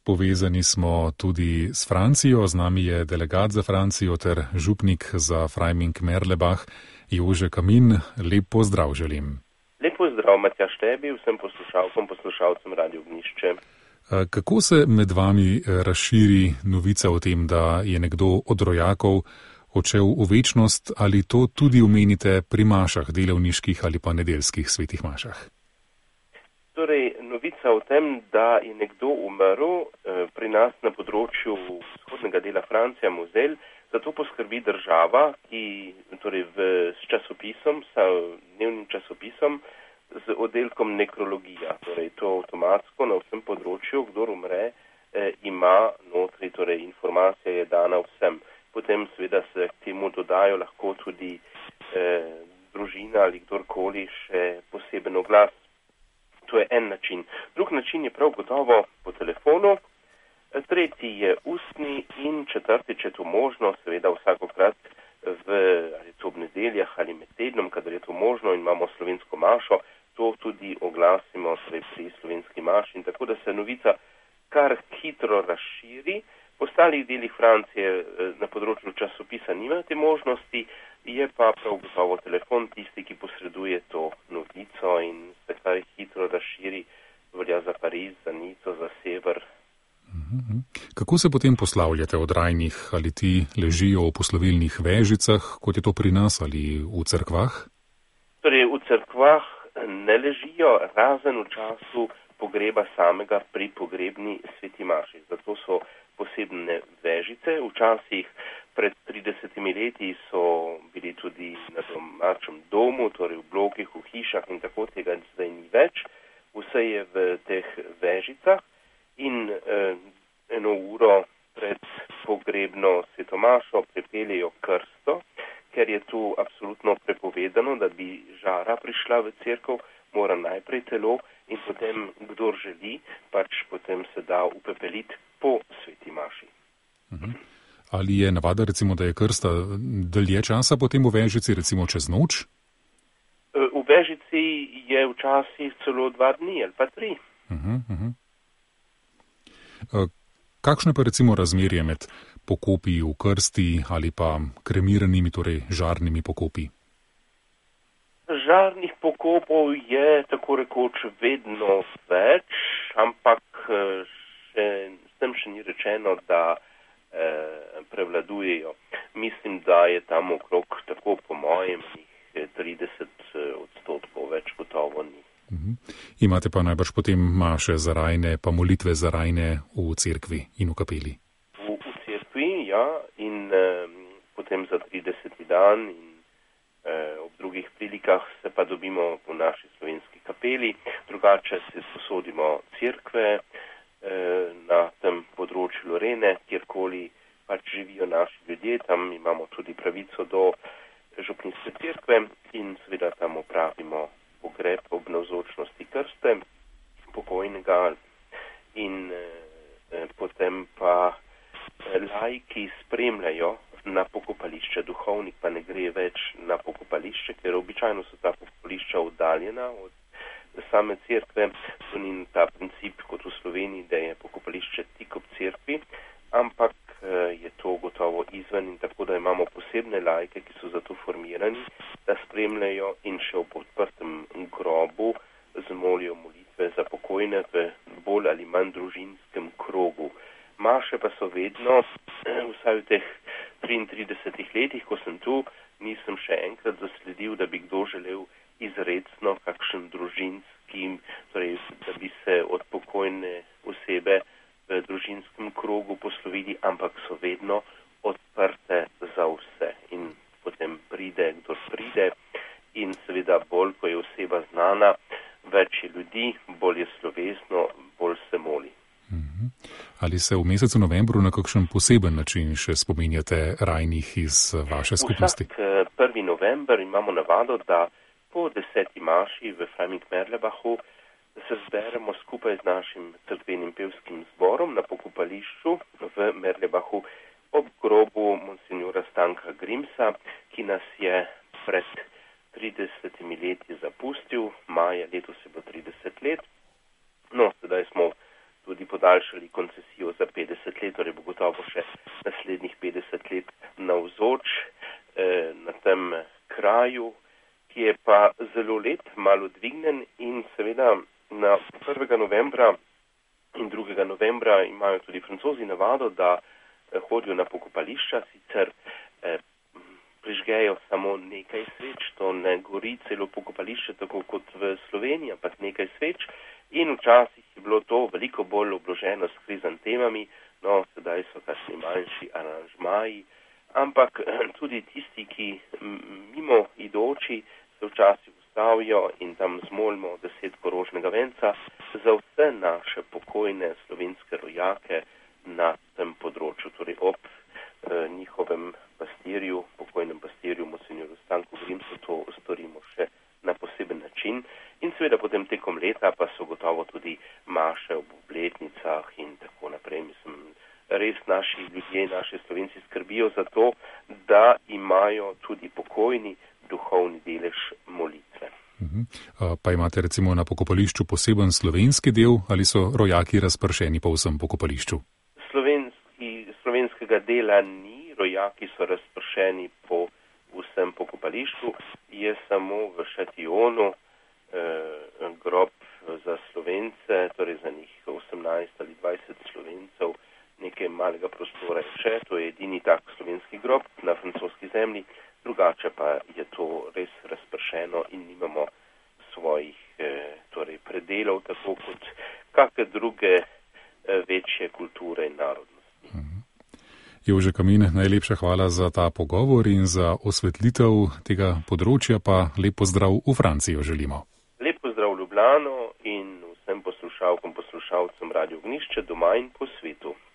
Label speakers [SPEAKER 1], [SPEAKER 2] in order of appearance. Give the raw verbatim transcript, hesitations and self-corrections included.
[SPEAKER 1] Povezani smo tudi s Francijo, z nami je delegat za Francijo ter župnik za Freiming-Merlebach Jože Kamin. Lep pozdrav želim.
[SPEAKER 2] Lep pozdrav, Matjaž tebi, vsem poslušalcem, poslušalcem Radio Ognjišče.
[SPEAKER 1] Kako se med vami razširi novica o tem, da je nekdo od rojakov odšel v večnost, ali to tudi omenite pri mašah, delavniških ali pa nedeljskih svetih mašah?
[SPEAKER 2] Torej, novica o tem, da je nekdo umrl pri nas na področju vzhodnega dela Francija, Moselle, zato poskrbi država, ki torej v, s časopisom, s dnevnim časopisom, z oddelkom nekrologija. Torej, to avtomatsko na vsem področju, kdor umre, eh, ima notri, torej informacija je dana vsem. Potem seveda se k temu dodajo lahko tudi eh, družina ali kdorkoli še poseben oglas. To je en način. Drug način je prav gotovo po telefonu, tretji je ustni in četrti, če je to možno, seveda vsakokrat v, ali to ob nedeljah ali med tednom, kadar je to možno in imamo slovensko mašo, to tudi oglasimo pri slovenski maši in tako, da se novica kar hitro razširi. Po ostalih delih Francije na področju časopisa nimajo te možnosti, je pa prav gotovo telefon tisti, ki posreduje to novico in se kar hitro razširi, velja za Pariz, za Nico, za sever.
[SPEAKER 1] Kako se potem poslavljate od rajnih? Ali ti ležijo v poslovilnih vežicah, kot je to pri nas, ali v cerkvah?
[SPEAKER 2] Torej, v cerkvah ne ležijo, razen v času pogreba samega pri pogrebni sveti maši. Zato so posebne vežice. Včasih pred tridesetimi leti so bili tudi na domačem domu, torej v blokih, v hišah in tako, tega zdaj ni več. Vse je v teh vežicah in eh, eno uro pred pogrebno svetomašo pripeljejo krsto, ker je tu absolutno prepovedano, da bi žara prišla v cerkev, mora najprej telo in potem, kdor želi, pač potem se da upepeliti po sveti maši.
[SPEAKER 1] Uh-huh. Ali je navada, recimo, da je krsta dlje časa potem v vežici, recimo čez noč?
[SPEAKER 2] V vežici je včasih celo dva dni ali pa tri.
[SPEAKER 1] Uh-huh, uh-huh. Kakšno je pa recimo razmerje med pokopi v krsti ali pa kremiranimi, torej žarnimi pokopi?
[SPEAKER 2] Žarnih pokopov je tako rekoč vedno več, ampak še, s tem še ni rečeno, da eh, prevladujejo. Mislim, da je tam okrog, tako po mojem, trideset odstotkov več gotovo ni.
[SPEAKER 1] Uh-huh. Imate pa najbrž potem maše za rajne, pa molitve za rajne v cerkvi in v kapeli?
[SPEAKER 2] V, v cerkvi, ja, in eh, potem za trideseti dan in eh, ob drugih prilikah se pa dobimo v naši slovenski kapeli, drugače se sposodimo cerkve eh, na tem področju Lorene, kjerkoli pač živijo naši ljudje, tam imamo tudi pravico do župnijske cerkve in seveda tam opravimo pogreb ob navzočnosti krste pokojnega in eh, potem pa eh, laiki spremljajo na pokopališče, duhovnik pa ne gre več na pokopališče, ker običajno so ta pokopališča oddaljena od same cerkve. To ni ta princip kot v Sloveniji, da je pokopališče tik ob cerkvi, ampak eh, je to gotovo izven in tako, da imamo posebne laike, ki so zato formirani, da spremljajo in še ob odprtem grobu zmolijo molitve za pokojne v bolj ali manj družinskem krogu. Maše pa so vedno, vsaj v teh triintridesetih letih, ko sem tu, nisem še enkrat zasledil, da bi kdo želel izrecno kakšen družinski, torej da bi se od pokojne osebe v družinskem krogu poslovili, ampak so vedno odprte za vse. In potem pride, kdo pride in seveda bolj, ko je oseba znana, več je ljudi, bolj je slovesno, bolj se moli.
[SPEAKER 1] Ali se v mesecu novembru na kakšen poseben način še spominjate rajnih iz vaše skupnosti?
[SPEAKER 2] Vsak prvi november imamo navado, da po deseti maši v Freiming-Merlebachu se zberemo skupaj z našim cerkvenim pevskim zborom na pokopališču v Merlebachu ob grobu monsinjora Stanka Grimsa, ki nas je pred tridesetimi leti zapustil. Maja letos je bilo trideset let. No, sedaj smo tudi podaljšali koncesijo tradicijo za petdeset let, torej bo gotovo še naslednjih petdeset let navzoč eh, na tem kraju, ki je pa zelo lep, malo dvignen in seveda na prvega novembra in drugega novembra imajo tudi Francozi navado, da hodijo na pokopališča, sicer eh, prižgejo samo nekaj sveč, to ne gori celo pokopališče, tako kot v Sloveniji, ampak nekaj sveč. In včasih je bilo to veliko bolj obloženo s krizantemami, no, sedaj so kakšni manjši aranžmaji, ampak tudi tisti, ki mimo idoči se včasih ustavijo in tam zmolimo deset korožnega venca za vse naše pokojne slovenske rojake na tem področju, torej ob eh, njihovem pastirju, pokojnem pastirju monsinjorju Stanku Grimsu, to storimo še na poseben način. In seveda potem tekom leta pa so gotovo tudi maše ob obletnicah in tako naprej. Mislim, res naši ljudje, naši Slovenci skrbijo za to, da imajo tudi pokojni duhovni delež molitve.
[SPEAKER 1] Uh-huh. Pa imate recimo na pokopališču poseben slovenski del ali so rojaki razpršeni po vsem pokopališču?
[SPEAKER 2] Slovenski, slovenskega dela ni, rojaki so razpršeni po vsem pokopališču, je samo v Šatijonu eh, grob za Slovence, torej za njih osemnajst ali dvajset Slovencev, nekaj malega prostora je še, to je edini tak slovenski grob na francoski zemlji, drugače pa je to res razpršeno in nimamo svojih eh, torej predelov, tako kot kakšne druge eh, večje kulture in narodnosti.
[SPEAKER 1] Mhm. Jože Kamin, najlepša hvala za ta pogovor in za osvetlitev tega področja, pa lep pozdrav v Francijo želimo.
[SPEAKER 2] Lep pozdrav v Ljubljano in vsem poslušalkom, poslušalcem Radio Ognišče doma in po svetu.